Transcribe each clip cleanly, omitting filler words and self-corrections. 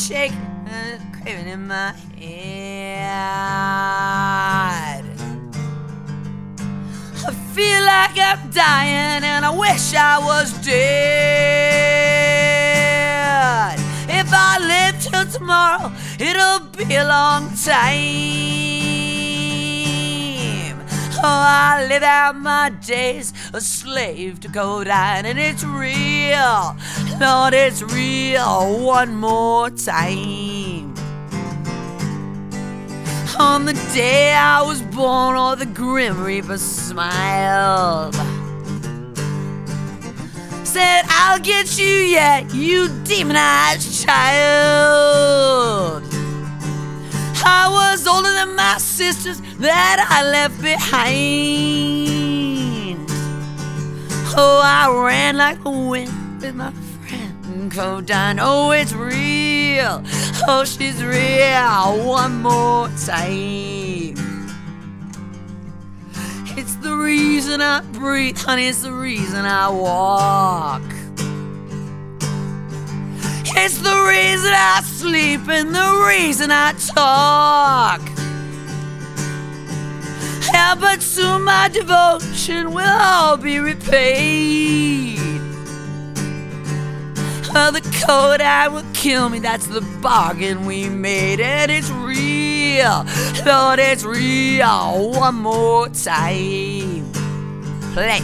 shaking and craving in my head. I feel like I'm dying and I wish I was dead. If I live till tomorrow, it'll be a long time. Oh, I live out my days a slave to codeine, and it's real, Lord, it's real. One more time. On the day I was born, all the Grim Reaper smiled. Said, I'll get you yet, you demonized child. I was older than my sisters that I left behind. Oh, I ran like the wind with my friend Codeine. Oh, it's real. Oh, she's real. One more time. It's the reason I breathe, honey. It's the reason I walk. It's the reason I sleep and the reason I talk. Yeah, but soon my devotion will all be repaid. Oh, the codeine will kill me, that's the bargain we made. And it's real, Lord, it's real. One more time. Play.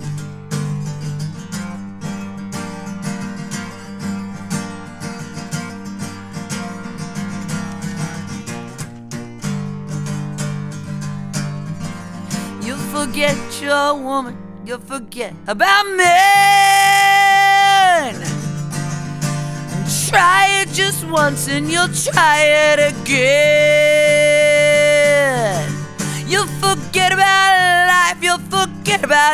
You'll forget your woman, you'll forget about men. Try it just once and you'll try it again. You'll forget about life, you'll forget about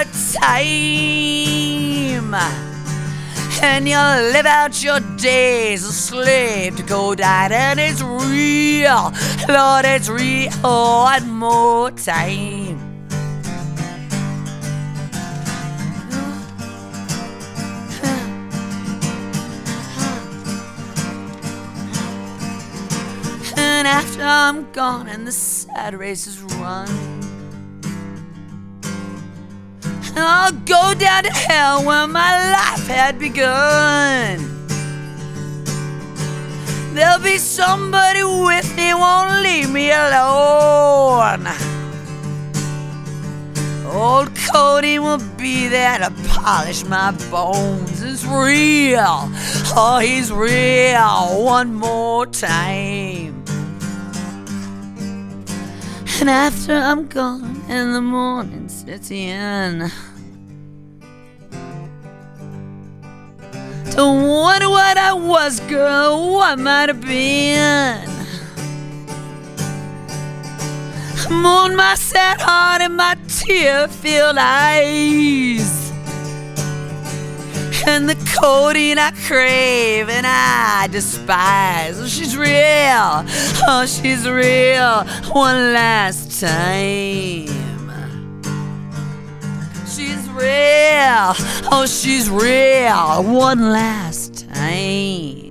time. And you'll live out your days a slave to codeine. And it's real, Lord, it's real. One more time. And after I'm gone and the sad race is run, I'll go down to hell where my life had begun. There'll be somebody with me, won't leave me alone. Old Cody will be there to polish my bones. It's real, oh, he's real. One more time. And after I'm gone and the morning sets in, don't wonder what I was, girl, what might have been. Mourn my sad heart and my tear-filled eyes, and the codeine I crave and I despise. Oh, she's real, oh, she's real. One last time. She's real, oh, she's real. One last time.